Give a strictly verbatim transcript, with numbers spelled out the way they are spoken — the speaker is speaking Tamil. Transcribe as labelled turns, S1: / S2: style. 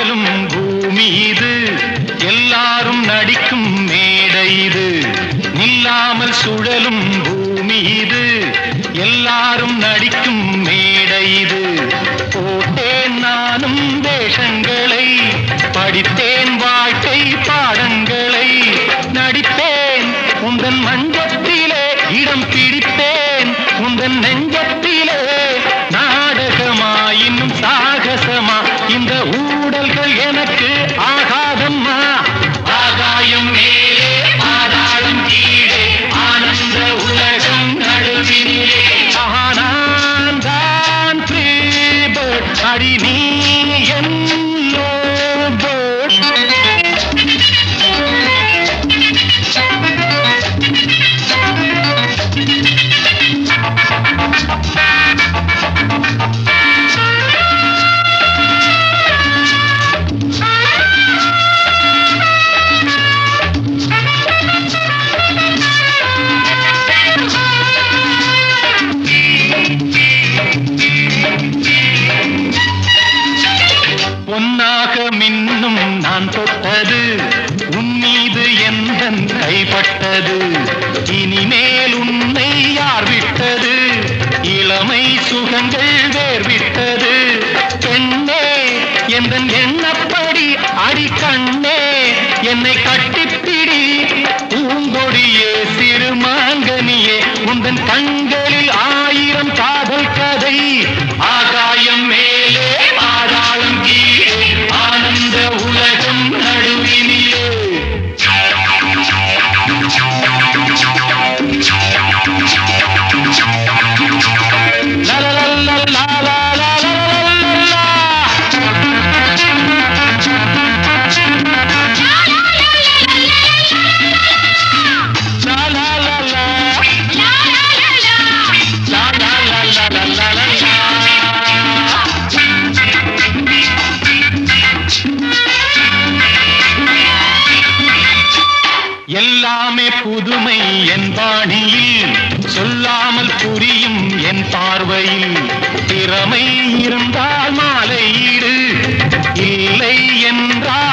S1: சுழலும் பூமி இது, எல்லாரும் நடிக்கும் மேடை இது. நில்லாமல் சுழலும் பூமி இது, எல்லாரும் நடிக்கும் மேடை இது. போட்டேன் நானும் வேஷங்களை, படித்தேன் வாழ்க்கை பாடங்களை. நடித்தேன் உந்தன் மஞ்சத்திலே, இடம் பிடித்தேன் உந்தன் நெஞ்சத்திலே. நாடகமா இன்னும் சாகசமா, இந்த ஊடல்கள் எனக்கு ஆகாதம்மா. ஆகாயம் மேலே பாதாளம் கீழே, ஆனந்த உலகம் நடுவினிலே. நான் தான் ஃப்ரீ பேர்ட், அடி நீ என் பொன்னாக மின்னும் நான் தொட்டது, உன் மீது எந்தன் கைப்பட்டது. இனிமேல் உன்னை யார் விட்டது, இளமை சுகங்கள் வேர்விட்டது. பெண்ணே எந்தன் எண்ணப்படி, அடி கண்ணே என்னை கட்டிப்பிடி. பூங்கொடியே சிறுமாங்கனியே, உந்தன் கண்களில் ஆயிரம் காதல் கதை. ஆகாயம் மேலே பாதாளம் கீழே, ஆனந்த உலகம் நடுவினிலே. எல்லாமே புதுமை என் பாணியில், சொல்லாமல் புரியும் என் பார்வையில். திறமை இருந்தால் மாலையீடு, இல்லை என்றால்